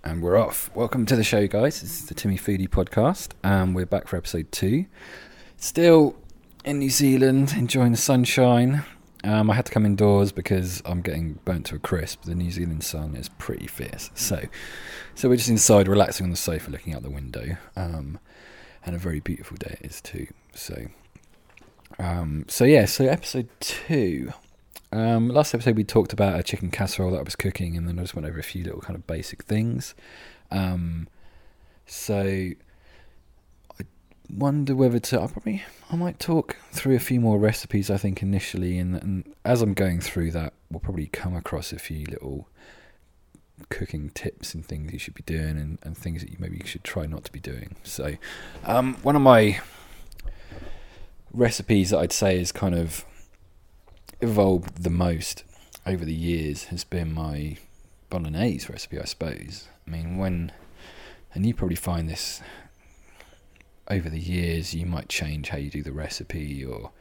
And we're off. Welcome to the show, guys. This is the Timmy Foodie podcast. We're back for episode 2. Still in New Zealand, enjoying the sunshine. I had to come indoors because I'm getting burnt to a crisp. The New Zealand sun is pretty fierce. So we're just inside, relaxing on the sofa, looking out the window. And a very beautiful day it is too. So episode 2. Last episode we talked about a chicken casserole that I was cooking, and then I just went over a few little kind of basic things. So I wonder whether I might talk through a few more recipes, I think, initially, and as I'm going through that, we'll probably come across a few little cooking tips and things you should be doing, and things that you should try not to be doing. So one of my recipes that I'd say is kind of evolved the most over the years has been my bolognese recipe, I suppose. I mean, and you probably find this over the years, you might change how you do the recipe or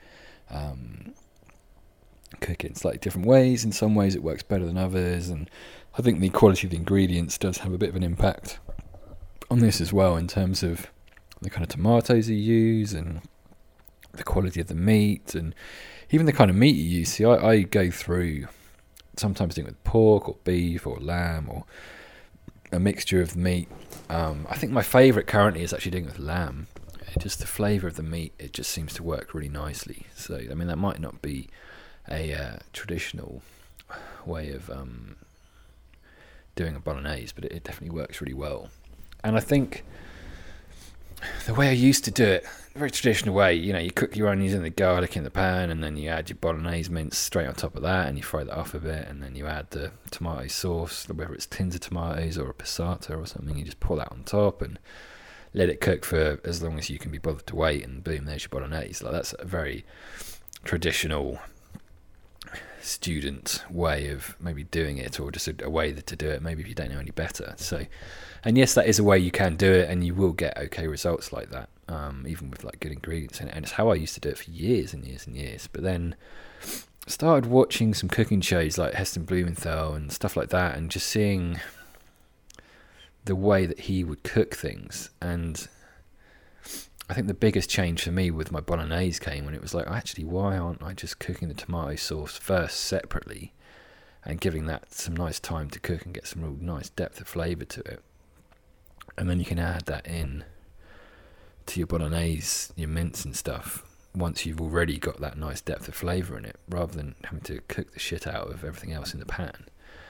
cook it in slightly different ways. In some ways it works better than others, and I think the quality of the ingredients does have a bit of an impact on this as well, in terms of the kind of tomatoes you use and the quality of the meat, and even the kind of meat you use. See, I go through, sometimes doing it with pork or beef or lamb or a mixture of the meat. I think my favourite currently is actually doing it with lamb. Just the flavour of the meat, it just seems to work really nicely. So, I mean, that might not be a traditional way of doing a bolognese, but it definitely works really well. And I think the way I used to do it, a very traditional way, you cook your onions and the garlic in the pan, and then you add your bolognese mince straight on top of that, and you fry that off a bit, and then you add the tomato sauce, whether it's tins of tomatoes or a passata or something, you just pour that on top and let it cook for as long as you can be bothered to wait, and boom, there's your bolognese. Like, that's a very traditional student way of maybe doing it, or just a way to do it, maybe if you don't know any better. So, and yes, that is a way you can do it, and you will get okay results like that, even with like good ingredients in it. And it's how I used to do it for years and years and years. But then started watching some cooking shows like Heston Blumenthal and stuff like that, and just seeing the way that he would cook things. And I think the biggest change for me with my bolognese came when it was like, actually, why aren't I just cooking the tomato sauce first separately and giving that some nice time to cook and get some real nice depth of flavour to it? And then you can add that in to your bolognese, your mince and stuff, once you've already got that nice depth of flavour in it, rather than having to cook the shit out of everything else in the pan.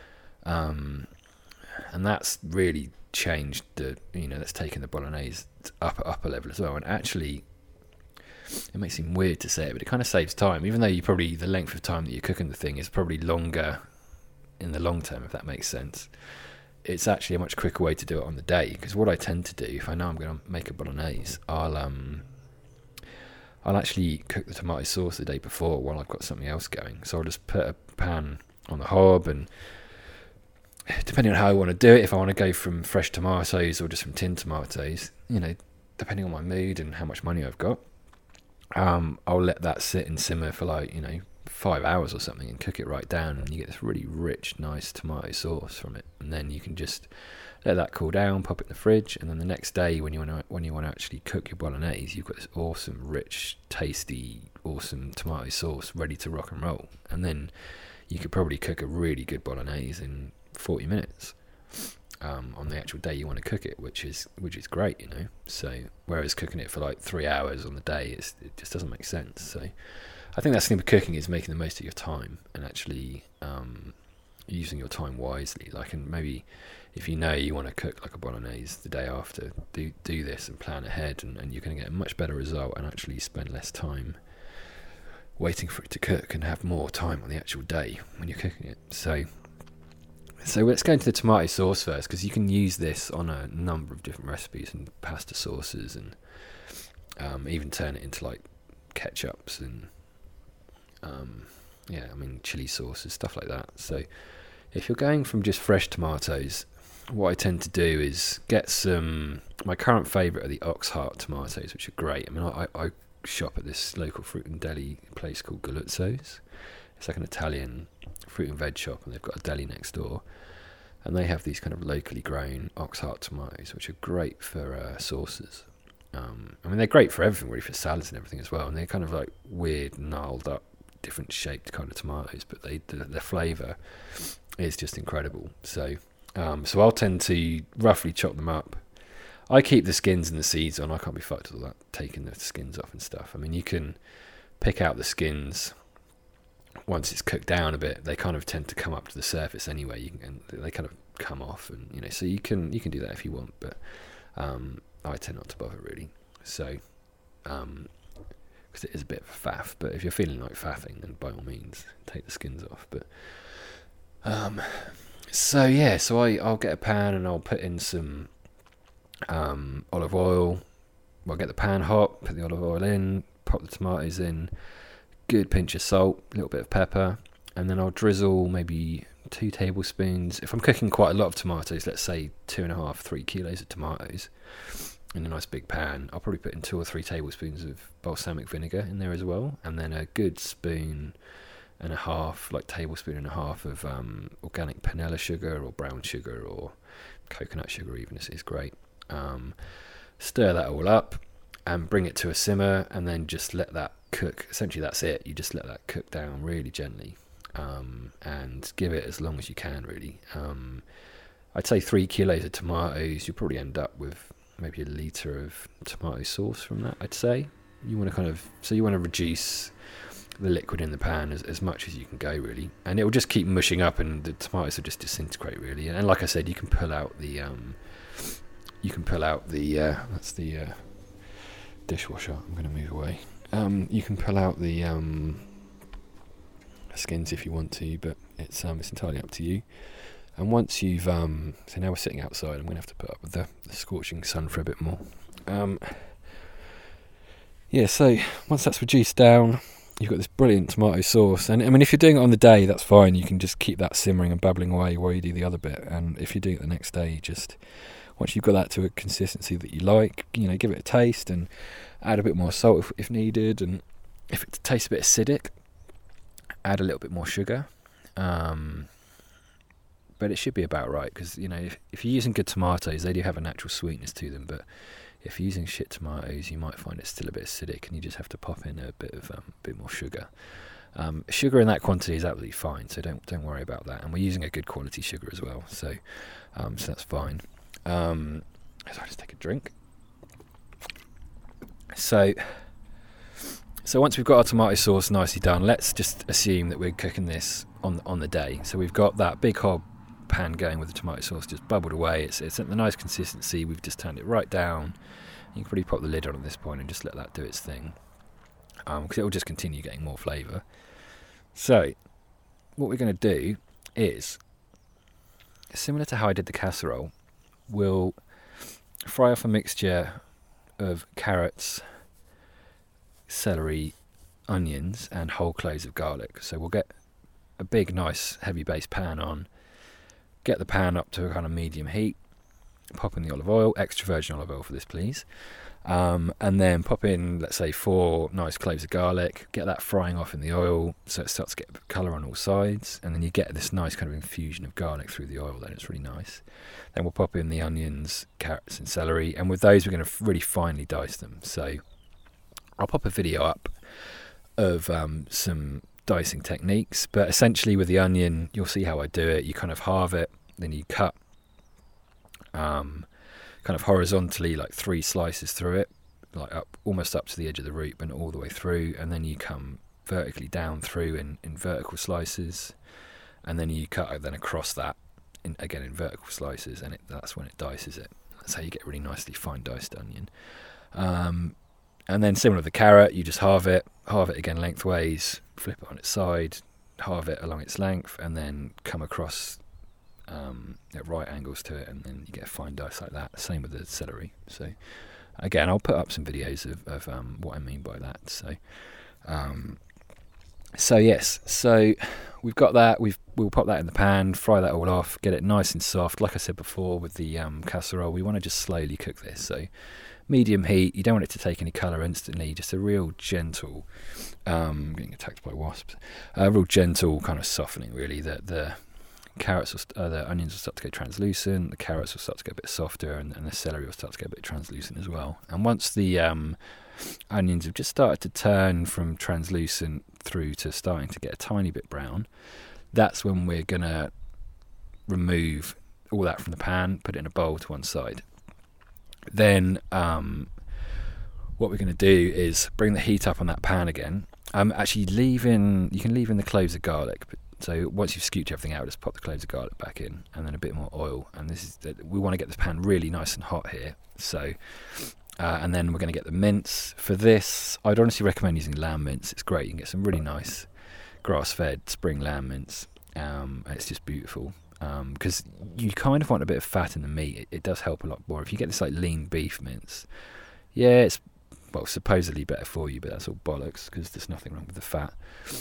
And that's really changed that's taken the bolognese upper level as well. And actually, it may seem weird to say it, but it kind of saves time, even though the length of time that you're cooking the thing is probably longer in the long term, if that makes sense. It's actually a much quicker way to do it on the day, because what I tend to do, if I know I'm going to make a bolognese, I'll actually cook the tomato sauce the day before while I've got something else going. So I'll just put a pan on the hob, and depending on how I want to do it, if I want to go from fresh tomatoes or just from tinned tomatoes, depending on my mood and how much money I've got, I'll let that sit and simmer for 5 hours or something, and cook it right down, and you get this really rich, nice tomato sauce from it. And then you can just let that cool down, pop it in the fridge, and then the next day when you want to actually cook your bolognese, you've got this awesome, rich, tasty, awesome tomato sauce ready to rock and roll. And then you could probably cook a really good bolognese in 40 minutes on the actual day you want to cook it, which is great, So whereas cooking it for 3 hours on the day, it just doesn't make sense. So I think that's the thing with cooking, is making the most of your time and actually using your time wisely. And maybe if you want to cook like a bolognese the day after, do this and plan ahead, and you're going to get a much better result and actually spend less time waiting for it to cook and have more time on the actual day when you're cooking it. So let's go into the tomato sauce first, because you can use this on a number of different recipes and pasta sauces, and even turn it into ketchups and chili sauces, stuff like that. So if you're going from just fresh tomatoes, what I tend to do is get my current favourite are the Oxheart tomatoes, which are great. I mean, I shop at this local fruit and deli place called Galluzzo's. It's like an Italian fruit and veg shop, and they've got a deli next door. and they have these kind of locally grown Oxheart tomatoes, which are great for sauces. I mean, they're great for everything, really, for salads and everything as well. And they're kind of like weird, gnarled up, different shaped kind of tomatoes, but their flavour is just incredible. So I'll tend to roughly chop them up. I keep the skins and the seeds on. I can't be fucked with all that, taking the skins off and stuff. I mean, you can pick out the skins once it's cooked down a bit. They kind of tend to come up to the surface anyway, and they kind of come off, and so you can do that if you want, but I tend not to bother, really. So because it is a bit of a faff, but if you're feeling like faffing, then by all means take the skins off. But so I'll get a pan and I'll put in some olive oil. I'll get the pan hot, put the olive oil in, pop the tomatoes in, good pinch of salt, a little bit of pepper, and then I'll drizzle maybe 2 tablespoons. If I'm cooking quite a lot of tomatoes, let's say 2.5-3 kilos of tomatoes in a nice big pan, I'll probably put in 2 or 3 tablespoons of balsamic vinegar in there as well, and then a good tablespoon and a half of organic panela sugar or brown sugar or coconut sugar even is great. Stir that all up and bring it to a simmer, and then just let that cook. Essentially that's it. You just let that cook down really gently, and give it as long as you can, really. I'd say 3 kilos of tomatoes, you'll probably end up with maybe 1 litre of tomato sauce from that, I'd say. You want to reduce the liquid in the pan as much as you can go, really, and it will just keep mushing up and the tomatoes will just disintegrate, really. And like I said, you can pull out the that's the dishwasher. I'm going to move away. You can pull out the skins if you want to, but it's entirely up to you. And once you've so now we're sitting outside, I'm going to have to put up with the scorching sun for a bit more. So once that's reduced down, you've got this brilliant tomato sauce. And I mean, if you're doing it on the day, that's fine. You can just keep that simmering and bubbling away while you do the other bit. And if you're doing it the next day, just once you've got that to a consistency that you like, give it a taste and add a bit more salt if needed. And if it tastes a bit acidic, add a little bit more sugar. But it should be about right, because if you're using good tomatoes, they do have a natural sweetness to them. But if you're using shit tomatoes, you might find it's still a bit acidic, and you just have to pop in a bit more sugar. Sugar in that quantity is absolutely fine, so don't worry about that. And we're using a good quality sugar as well, so that's fine. So I'll just take a drink. So once we've got our tomato sauce nicely done, let's just assume that we're cooking this on the day. So we've got that big hob pan going with the tomato sauce just bubbled away. It's at the nice consistency. We've just turned it right down. You can probably pop the lid on at this point and just let that do its thing, because it will just continue getting more flavour. So what we're going to do is, similar to how I did the casserole, we'll fry off a mixture of carrots, celery, onions and whole cloves of garlic. So we'll get a big nice heavy base pan on, get the pan up to a kind of medium heat, pop in the olive oil, extra virgin olive oil for this please, and then pop in, let's say, 4 nice cloves of garlic, get that frying off in the oil so it starts to get colour on all sides, and then you get this nice kind of infusion of garlic through the oil. Then it's really nice. Then we'll pop in the onions, carrots and celery, and with those we're going to really finely dice them. So I'll pop a video up of some dicing techniques, but essentially with the onion, you'll see how I do it. You kind of halve it, then you cut kind of horizontally, like 3 slices through it, like almost up to the edge of the root, but not all the way through, and then you come vertically down through in vertical slices, and then you cut then across that in vertical slices, and that's when it dices it. That's how you get really nicely fine diced onion. And then similar with the carrot, you just halve it again lengthways, flip it on its side, halve it along its length, and then come across at right angles to it, and then you get a fine dice like that. Same with the celery. So again, I'll put up some videos of what I mean by that. So we've got that. We'll pop that in the pan, fry that all off, get it nice and soft. Like I said before with the casserole, we want to just slowly cook this. So medium heat. You don't want it to take any colour instantly. Just a real gentle, getting attacked by wasps. A real gentle kind of softening, really. the onions will start to go translucent, the carrots will start to get a bit softer, and the celery will start to get a bit translucent as well. And once the onions have just started to turn from translucent through to starting to get a tiny bit brown, that's when we're going to remove all that from the pan, put it in a bowl to one side. Then what we're going to do is bring the heat up on that pan again. Actually, you can leave in the cloves of garlic. So once you've scooped everything out, just pop the cloves of garlic back in, and then a bit more oil. And we want to get this pan really nice and hot here. So, and then we're going to get the mince. For this, I'd honestly recommend using lamb mince. It's great. You can get some really nice grass-fed spring lamb mince. It's just beautiful. Because you kind of want a bit of fat in the meat. It does help a lot more. If you get this like lean beef mince, yeah, it's supposedly better for you, but that's all bollocks because there's nothing wrong with the fat.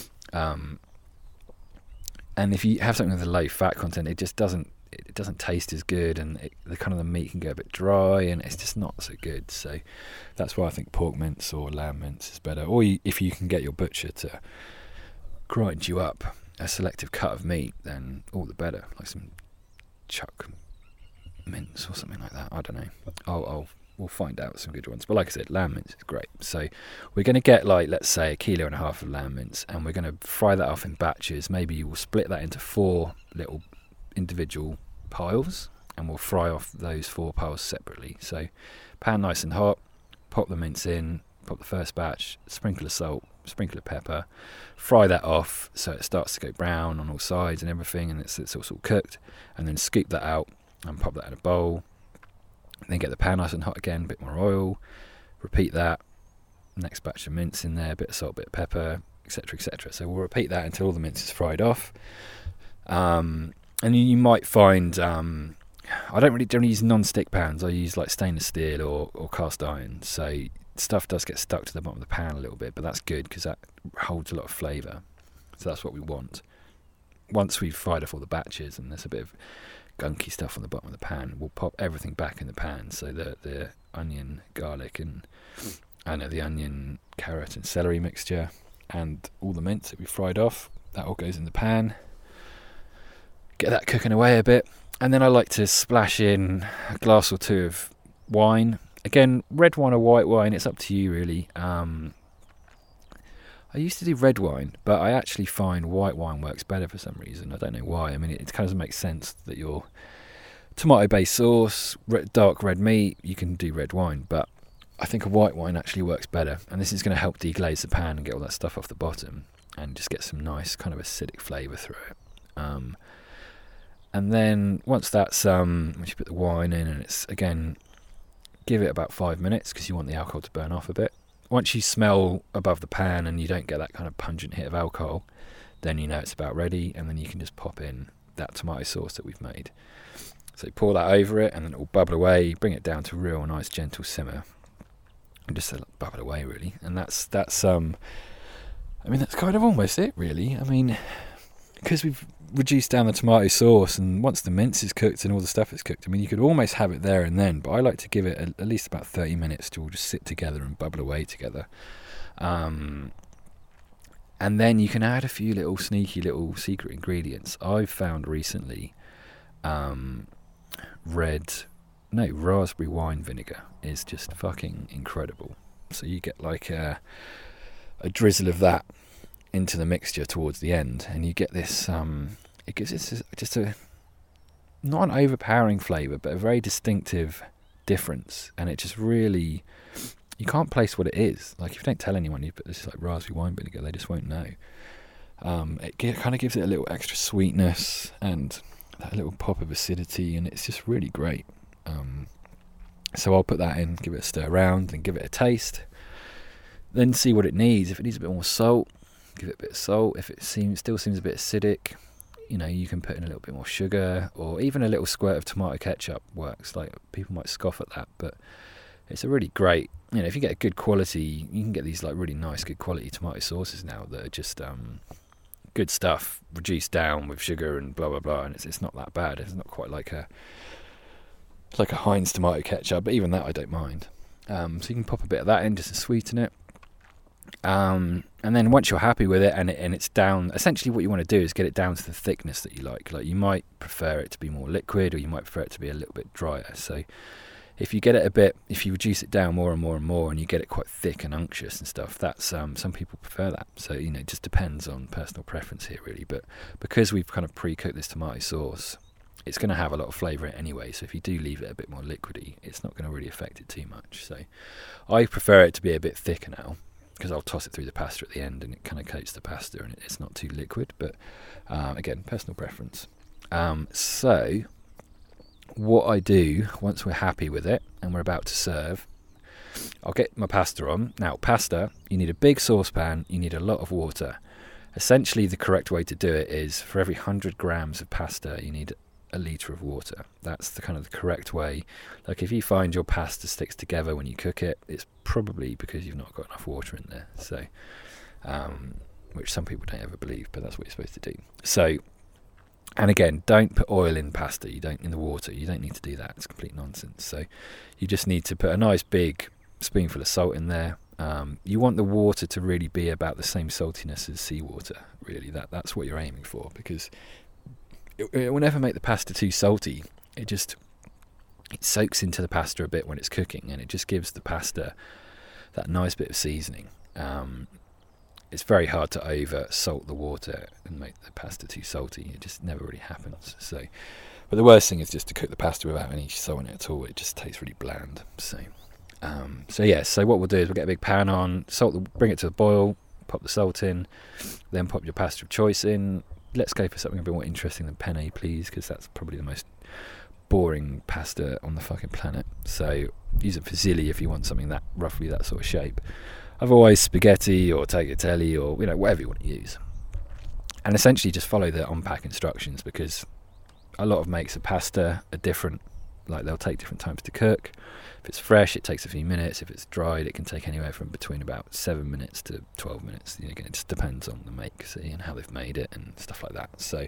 And if you have something with a low fat content, it doesn't taste as good, and the meat can go a bit dry, and it's just not so good. So that's why I think pork mince or lamb mince is better. Or if you can get your butcher to grind you up a selective cut of meat, then all the better, like some chuck mince or something like that. I don't know. We'll find out some good ones. But like I said, lamb mince is great. So we're going to get, let's say, 1.5 kilos of lamb mince, and we're going to fry that off in batches. Maybe you will split that into 4 little individual piles, and we'll fry off those 4 piles separately. So pan nice and hot, pop the mince in, pop the first batch, sprinkle of salt, sprinkle of pepper, fry that off so it starts to go brown on all sides and everything, and it's all sort of cooked, and then scoop that out and pop that in a bowl. Then get the pan nice and hot again, a bit more oil, repeat that, next batch of mince in there, a bit of salt, a bit of pepper, etc, etc. So we'll repeat that until all the mince is fried off. And you might find I don't really generally use non-stick pans. I use like stainless steel or cast iron, so stuff does get stuck to the bottom of the pan a little bit, but that's good because that holds a lot of flavour. So that's what we want. Once we've fried off all the batches and there's a bit of gunky stuff on the bottom of the pan, we'll pop everything back in the pan. So the onion, garlic, and the onion, carrot, and celery mixture, and all the mince that we fried off, that all goes in the pan. Get that cooking away a bit, and then I like to splash in a glass or 2 of wine. Again, red wine or white wine, it's up to you really. I used to do red wine, but I actually find white wine works better for some reason. I don't know why. I mean, it kind of makes sense that your tomato-based sauce, dark red meat, you can do red wine, but I think a white wine actually works better. And this is going to help deglaze the pan and get all that stuff off the bottom and just get some nice kind of acidic flavour through it. And then once that's, once you put the wine in, and it's, again, give it about 5 minutes because you want the alcohol to burn off a bit. Once you smell above the pan and you don't get that kind of pungent hit of alcohol, then you know it's about ready, and then you can just pop in that tomato sauce that we've made. So you pour that over it, and then it will bubble away, bring it down to a real nice gentle simmer, and just let it bubble away really. And that's kind of almost it really. I mean, because we've reduced down the tomato sauce, and once the mince is cooked and all the stuff is cooked, I mean, you could almost have it there and then, but I like to give it at least about 30 minutes to all just sit together and bubble away together. And then you can add a few little sneaky little secret ingredients. I've found recently raspberry wine vinegar is just fucking incredible. So you get like a drizzle of that into the mixture towards the end, and you get this it gives it just a not an overpowering flavour, but a very distinctive difference, and it just really, you can't place what it is. Like if you don't tell anyone you put this like raspberry wine vinegar, they just won't know. It kind of gives it a little extra sweetness and that little pop of acidity, and it's just really great. So I'll put that in, give it a stir around, and give it a taste, then see what it needs. If it needs a bit more salt, give it a bit of salt. If it still seems a bit acidic, you can put in a little bit more sugar, or even a little squirt of tomato ketchup works. Like, people might scoff at that, but it's a really great, if you get a good quality, you can get these like really nice, good quality tomato sauces now that are just good stuff, reduced down with sugar and blah blah blah, and it's not that bad. It's not quite like a Heinz tomato ketchup, but even that I don't mind. So you can pop a bit of that in just to sweeten it. And then once you're happy with it and it's down, essentially what you want to do is get it down to the thickness that you like. Like you might prefer it to be more liquid, or you might prefer it to be a little bit drier. So if you get it if you reduce it down more and more and more, and you get it quite thick and unctuous and stuff, that's some people prefer that. So it just depends on personal preference here, really. But because we've kind of pre-cooked this tomato sauce, it's going to have a lot of flavour in it anyway. So if you do leave it a bit more liquidy, it's not going to really affect it too much. So I prefer it to be a bit thicker now, because I'll toss it through the pasta at the end and it kind of coats the pasta and it's not too liquid. But again, personal preference. So what I do once we're happy with it and we're about to serve, I'll get my pasta on. Now, pasta, you need a big saucepan, you need a lot of water. Essentially, the correct way to do it is for every 100 grams of pasta, you need a litre of water. That's the kind of the correct way. Like if you find your pasta sticks together when you cook it, it's probably because you've not got enough water in there. So, which some people don't ever believe, but that's what you're supposed to do. So, and again, don't put oil in pasta. In the water. You don't need to do that. It's complete nonsense. So, you just need to put a nice big spoonful of salt in there. You want the water to really be about the same saltiness as seawater. Really, that's what you're aiming for, because it will never make the pasta too salty. It soaks into the pasta a bit when it's cooking, and it just gives the pasta that nice bit of seasoning. It's very hard to over salt the water and make the pasta too salty. It just never really happens. So, but the worst thing is just to cook the pasta without any salt in it at all. It just tastes really bland. So what we'll do is we'll get a big pan on, bring it to a boil, pop the salt in, then pop your pasta of choice in. Let's go for something a bit more interesting than penne, please, because that's probably the most boring pasta on the fucking planet. So use a fusilli if you want something that roughly that sort of shape. Otherwise, spaghetti or tagliatelle or whatever you want to use. And essentially just follow the on-pack instructions, because a lot of makes of pasta are different. Like they'll take different times to cook. If it's fresh, it takes a few minutes. If it's dried, it can take anywhere from between about 7 minutes to 12 minutes. Again, it just depends on the make, and how they've made it and stuff like that. So,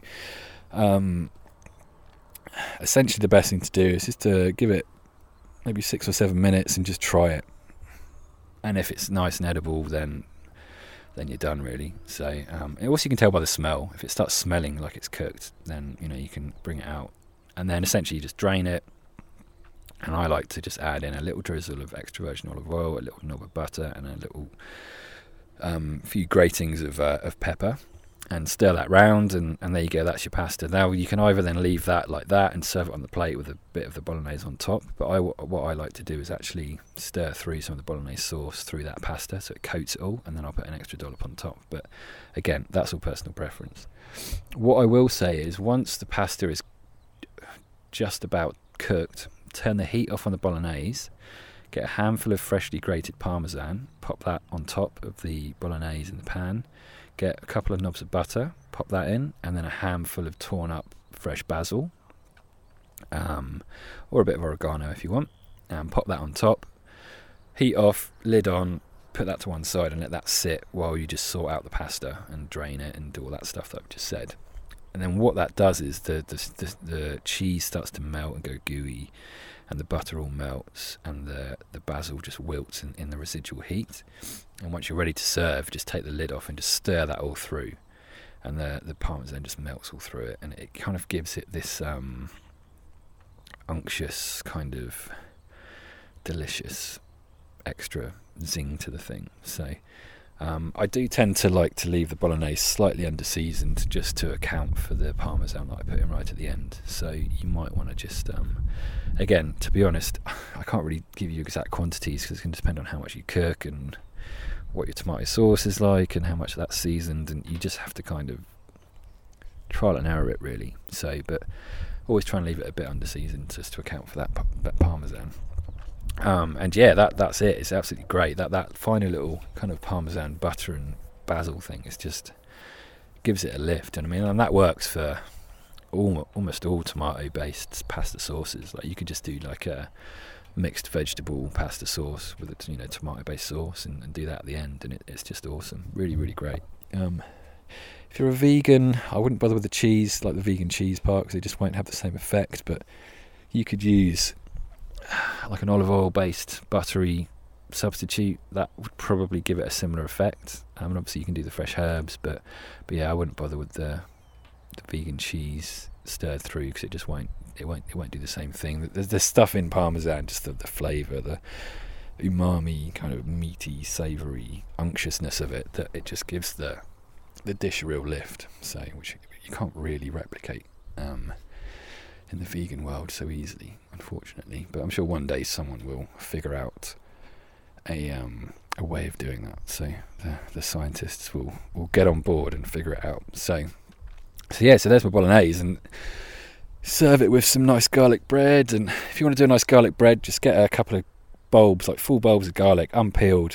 essentially, the best thing to do is just to give it maybe 6 or 7 minutes and just try it. And if it's nice and edible, then you're done, really. So, and also you can tell by the smell. If it starts smelling like it's cooked, then you can bring it out, and then essentially you just drain it. And I like to just add in a little drizzle of extra virgin olive oil, a little knob of butter, and a little few gratings of pepper, and stir that round, and there you go. That's your pasta. Now you can either then leave that like that and serve it on the plate with a bit of the bolognese on top. But what I like to do is actually stir through some of the bolognese sauce through that pasta, so it coats it all, and then I'll put an extra dollop on top. But again, that's all personal preference. What I will say is, once the pasta is just about cooked, turn the heat off on the bolognese, get a handful of freshly grated parmesan, pop that on top of the bolognese in the pan, get a couple of knobs of butter, pop that in, and then a handful of torn up fresh basil, or a bit of oregano if you want, and pop that on top, heat off, lid on, put that to one side and let that sit while you just sort out the pasta and drain it and do all that stuff that I've just said. And then what that does is the cheese starts to melt and go gooey, and the butter all melts, and the basil just wilts in the residual heat. And once you're ready to serve, just take the lid off and just stir that all through, and the parmesan just melts all through it, and it kind of gives it this unctuous kind of delicious extra zing to the thing. So I do tend to like to leave the bolognese slightly under-seasoned, just to account for the parmesan that I put in right at the end. So you might want to just, again, to be honest, I can't really give you exact quantities because it's going to depend on how much you cook and what your tomato sauce is like and how much that's seasoned, and you just have to kind of trial and error it, really. So, but always try and leave it a bit under-seasoned just to account for that parmesan. And yeah, that's it. It's absolutely great. That final little kind of parmesan butter and basil thing is just gives it a lift. And I mean, and that works for almost all tomato-based pasta sauces. Like you could just do like a mixed vegetable pasta sauce with a tomato-based sauce and do that at the end, and it's just awesome. Really, really great. If you're a vegan, I wouldn't bother with the cheese, like the vegan cheese part, because it just won't have the same effect. But you could use like an olive oil based buttery substitute, that would probably give it a similar effect. And obviously you can do the fresh herbs, but yeah, I wouldn't bother with the vegan cheese stirred through, because it just won't do the same thing. There's stuff in Parmesan, just the flavour, the umami, kind of meaty, savoury unctuousness of it, that it just gives the dish a real lift, so which you can't really replicate in the vegan world so easily, unfortunately. But I'm sure one day someone will figure out a way of doing that, so the scientists will get on board and figure it out. So there's my bolognese, and serve it with some nice garlic bread. And if you want to do a nice garlic bread, just get a couple of bulbs, like full bulbs of garlic, unpeeled,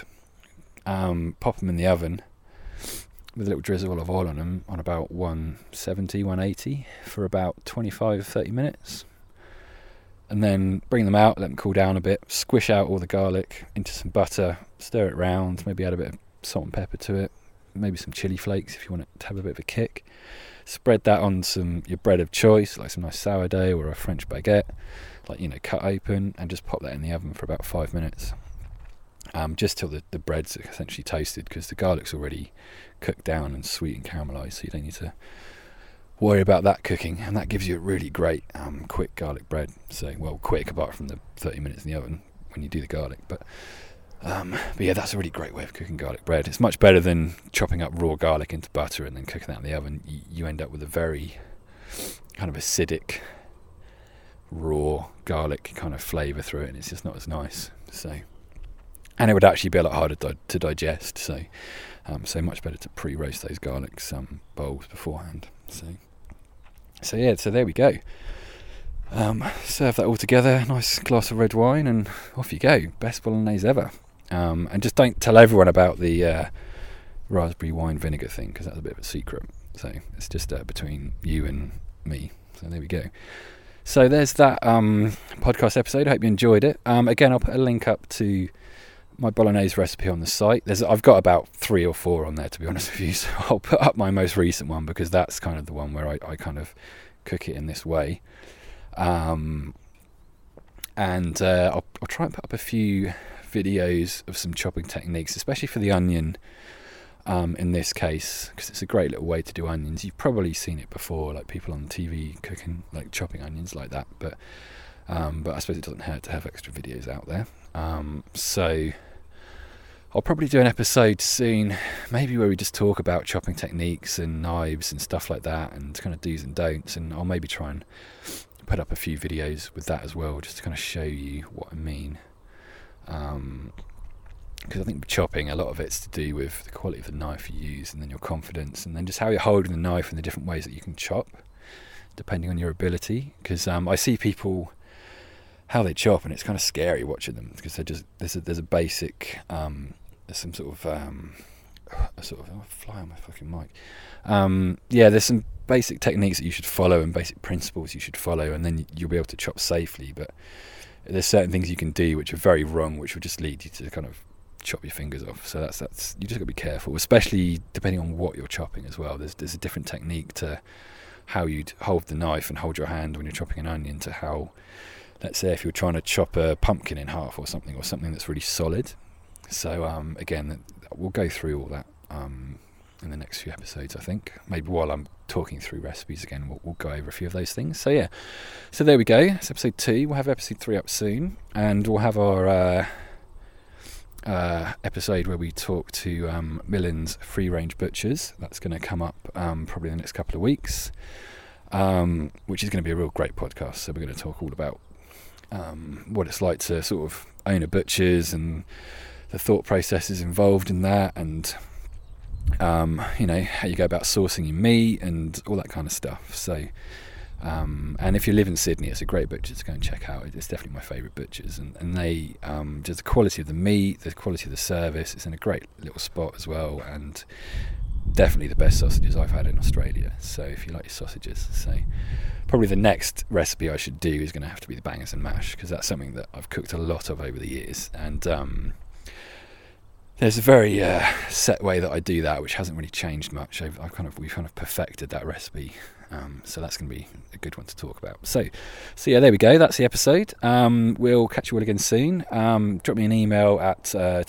pop them in the oven with a little drizzle of oil on them on about 170, 180 for about 25-30 minutes. And then bring them out, let them cool down a bit, squish out all the garlic into some butter, stir it round, maybe add a bit of salt and pepper to it, maybe some chili flakes if you want it to have a bit of a kick. Spread that on your bread of choice, like some nice sourdough or a French baguette, cut open, and just pop that in the oven for about 5 minutes. Just till the bread's essentially toasted, because the garlic's already cooked down and sweet and caramelised, so you don't need to worry about that cooking, and that gives you a really great quick garlic bread. So, well, quick apart from the 30 minutes in the oven when you do the garlic, but yeah, that's a really great way of cooking garlic bread. It's much better than chopping up raw garlic into butter and then cooking that in the oven. You end up with a very kind of acidic, raw garlic kind of flavour through it, and it's just not as nice. So, and it would actually be a lot harder to digest. So much better to pre-roast those garlic bowls beforehand. So there we go. Serve that all together, nice glass of red wine, and off you go. Best bolognese ever. And just don't tell everyone about the raspberry wine vinegar thing, because that's a bit of a secret. So it's just between you and me. So there we go. So there's that podcast episode. I hope you enjoyed it. Again, I'll put a link up to my bolognese recipe on the site. I've got about 3 or 4 on there, to be honest with you. So I'll put up my most recent one, because that's kind of the one where I kind of cook it in this way. And I'll try and put up a few videos of some chopping techniques, especially for the onion in this case, because it's a great little way to do onions. You've probably seen it before, like people on TV cooking, like chopping onions like that, but I suppose it doesn't hurt to have extra videos out there. So I'll probably do an episode soon, maybe where we just talk about chopping techniques and knives and stuff like that, and kind of do's and don'ts, and I'll maybe try and put up a few videos with that as well, just to kind of show you what I mean. Because I think with chopping, a lot of it's to do with the quality of the knife you use, and then your confidence, and then just how you're holding the knife and the different ways that you can chop, depending on your ability. Because I see people, how they chop, and it's kind of scary watching them, because there's a basic, there's some sort of fly on my fucking mic. There's some basic techniques that you should follow and basic principles you should follow, and then you'll be able to chop safely. But there's certain things you can do which are very wrong, which will just lead you to kind of chop your fingers off. So that's you just got to be careful, especially depending on what you're chopping as well. There's a different technique to how you'd hold the knife and hold your hand when you're chopping an onion, to how, let's say, if you're trying to chop a pumpkin in half or something that's really solid. So again, we'll go through all that in the next few episodes, I think. Maybe while I'm talking through recipes again, we'll go over a few of those things. So yeah, so there we go. It's episode 2. We'll have episode 3 up soon, and we'll have our episode where we talk to Millen's Free Range Butchers. That's going to come up probably in the next couple of weeks, which is going to be a real great podcast. So we're going to talk all about what it's like to sort of own a butcher's, and the thought processes involved in that, and how you go about sourcing your meat and all that kind of stuff. So and if you live in Sydney, it's a great butcher to go and check out. It's definitely my favourite butchers, and they just the quality of the meat, the quality of the service. It's in a great little spot as well, and definitely the best sausages I've had in Australia. So if you like your sausages, so probably the next recipe I should do is going to have to be the bangers and mash, because that's something that I've cooked a lot of over the years, and there's a very set way that I do that, which hasn't really changed much. We've kind of perfected that recipe So that's going to be a good one to talk about. So yeah, there we go. That's the episode. We'll catch you all again soon. Drop me an email at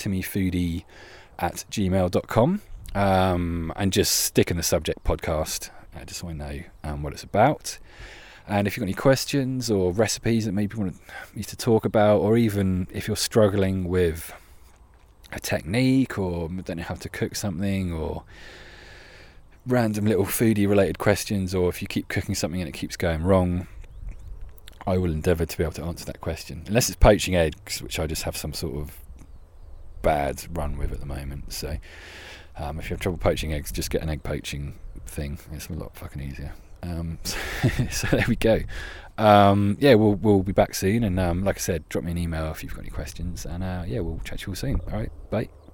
timmyfoodie@gmail.com, and just stick in the subject podcast, just so I know what it's about. And if you've got any questions or recipes that maybe you want me to talk about, or even if you're struggling with a technique or don't know how to cook something, or random little foodie related questions, or if you keep cooking something and it keeps going wrong, I will endeavour to be able to answer that question. Unless it's poaching eggs, which I just have some sort of bad run with at the moment. So if you have trouble poaching eggs, just get an egg poaching thing. It's a lot fucking easier. So there we go. We'll be back soon, and like I said, drop me an email if you've got any questions, and we'll chat to you all soon. All right, bye.